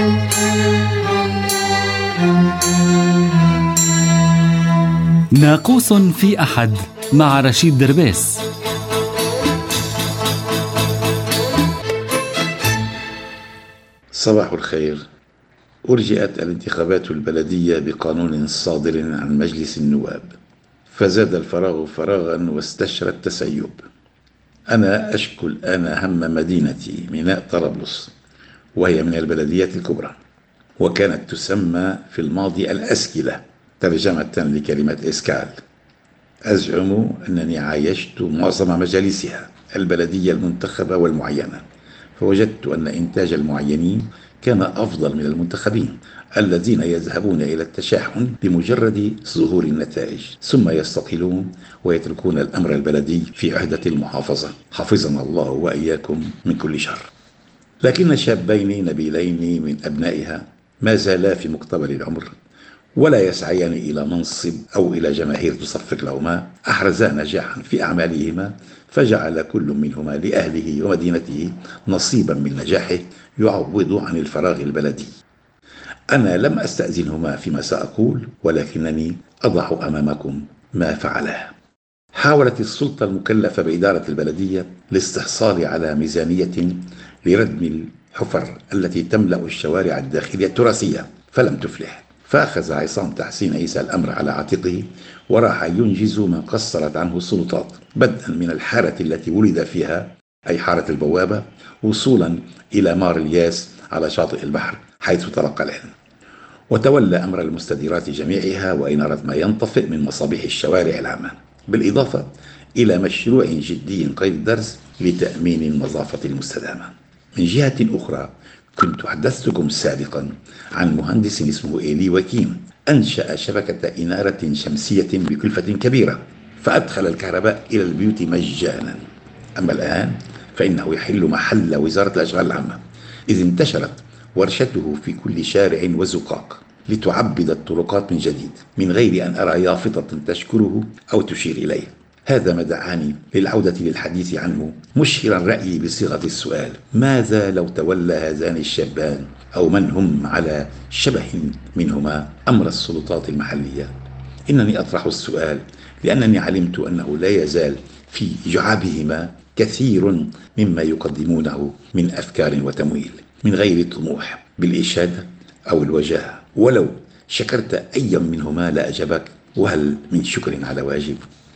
ناقوس في أحد مع رشيد دربيس. صباح الخير. أرجئت الانتخابات البلدية بقانون صادر عن مجلس النواب، فزاد الفراغ فراغا واستشرى التسيب. أنا أشكو الآن هم مدينتي ميناء طرابلس، وهي من البلديات الكبرى، وكانت تسمى في الماضي الأسكلة ترجمة لكلمة إسكال. أزعم أنني عايشت معظم مجالسها البلدية المنتخبة والمعينة، فوجدت أن إنتاج المعينين كان أفضل من المنتخبين الذين يذهبون إلى التشاحن بمجرد ظهور النتائج، ثم يستقيلون ويتركون الأمر البلدي في عهدة المحافظة، حفظنا الله وإياكم من كل شر. لكن شابين نبيلين من أبنائها ما زالا في مقتبل العمر، ولا يسعيان إلى منصب أو إلى جماهير تصفق لهما، أحرزا نجاحا في أعمالهما، فجعل كل منهما لأهله ومدينته نصيبا من نجاحه يعوض عن الفراغ البلدي. أنا لم أستأذنهما فيما سأقول، ولكنني أضع أمامكم ما فعلاه. حاولت السلطة المكلفة بإدارة البلدية الاستحصال على ميزانية لردم الحفر التي تملأ الشوارع الداخلية التراثية، فلم تفلح، فأخذ عصام تحسين عيسى الأمر على عاتقه وراح ينجز ما قصرت عنه السلطات، بدءا من الحارة التي ولد فيها أي حارة البوابة، وصولا إلى مار الياس على شاطئ البحر حيث تلقى العلم، وتولى أمر المستديرات جميعها وإنارة ما ينطفئ من مصابيح الشوارع العامة، بالإضافة إلى مشروع جدي قيد الدرس لتأمين النظافة المستدامة. من جهة أخرى، كنت حدثتكم سابقا عن مهندس اسمه إيلي وكيم أنشأ شبكة إنارة شمسية بكلفة كبيرة، فأدخل الكهرباء إلى البيوت مجانا. أما الآن فإنه يحل محل وزارة الأشغال العامة، إذ انتشرت ورشته في كل شارع وزقاق لتعبد الطرقات من جديد، من غير أن أرى يافطة تشكره أو تشير إليه. هذا ما دعاني للعودة للحديث عنه، مشهرا رأيي بصيغة السؤال: ماذا لو تولى هذان الشابان أو من هم على شبه منهما أمر السلطات المحلية؟ إنني أطرح السؤال لأنني علمت أنه لا يزال في جعابهما كثير مما يقدمونه من أفكار وتمويل من غير طموح بالإشادة أو الوجاهة. ولو شكرت أي منهما لأجبك، وهل من شكر على واجب؟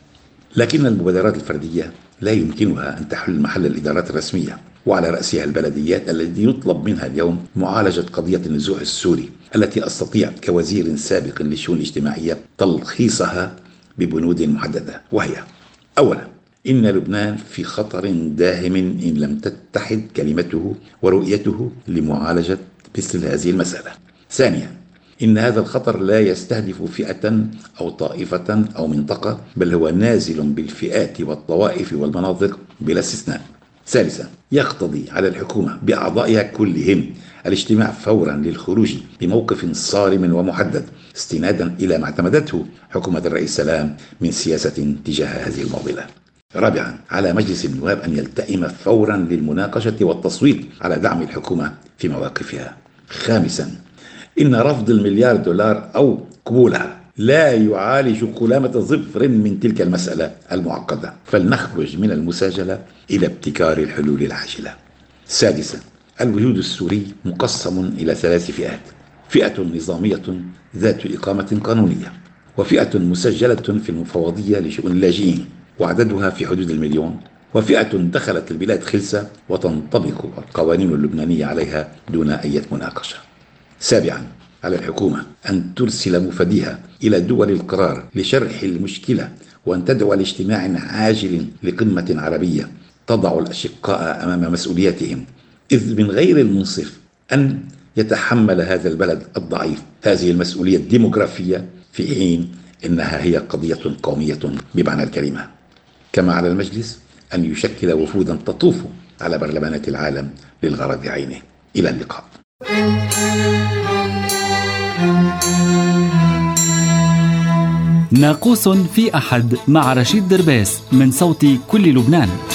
لكن المبادرات الفردية لا يمكنها أن تحل محل الإدارات الرسمية، وعلى رأسها البلديات التي يطلب منها اليوم معالجة قضية النزوح السوري، التي أستطيع كوزير سابق للشؤون الاجتماعية تلخيصها ببنود محددة، وهي: أولا، إن لبنان في خطر داهم إن لم تتحد كلمته ورؤيته لمعالجة مثل هذه المسألة. ثانيا، إن هذا الخطر لا يستهدف فئة أو طائفة أو منطقة، بل هو نازل بالفئات والطوائف والمناطق بلا استثناء. ثالثا، يقتضي على الحكومة بأعضائها كلهم الاجتماع فورا للخروج بموقف صارم ومحدد، استنادا إلى ما اعتمدته حكومة الرئيس سلام من سياسة تجاه هذه المعضلة. رابعا، على مجلس النواب أن يلتئم فورا للمناقشة والتصويت على دعم الحكومة في مواقفها. خامسا، إن رفض $1,000,000 أو قبولها لا يعالج قلامة ظفر من تلك المسألة المعقدة، فلنخرج من المساجلة إلى ابتكار الحلول العاجلة. سادسا، الوجود السوري مقسم إلى 3 فئات: فئة نظامية ذات إقامة قانونية، وفئة مسجلة في المفوضية لشؤون اللاجئين وعددها في حدود 1,000,000، وفئة دخلت البلاد خلسة وتنطبق القوانين اللبنانية عليها دون أي مناقشة. سابعا، على الحكومة أن ترسل مفديها إلى دول القرار لشرح المشكلة، وأن تدعو لاجتماع عاجل لقمة عربية تضع الأشقاء أمام مسؤولياتهم، إذ من غير المنصف أن يتحمل هذا البلد الضعيف هذه المسؤولية الديموغرافية في حين إنها هي قضية قومية بمعنى الكلمة. كما على المجلس أن يشكل وفودا تطوف على برلمانات العالم للغرض عينه. إلى اللقاء. ناقوس في أحد مع رشيد دربيس من صوت كل لبنان.